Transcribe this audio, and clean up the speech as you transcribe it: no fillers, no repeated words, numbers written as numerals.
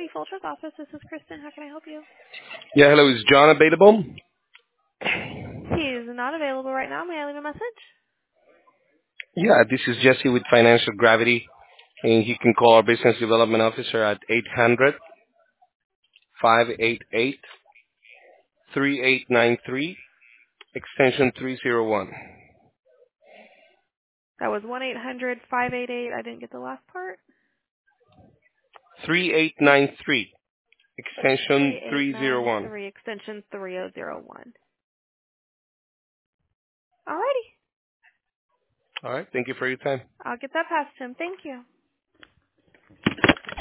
The Full Truck office. This is Kristen. How can I help you? Yeah, hello. Is John available? He is not available right now. May I leave a message? Yeah, this is Jesse with Financial Gravity, and he can call our business development officer at 800-588-3893, extension 301. That was 1-800-588. I didn't get the last part. 3893, extension 301. 3893, extension 3001. Alrighty. All right. Thank you for your time. I'll get that past him. Thank you.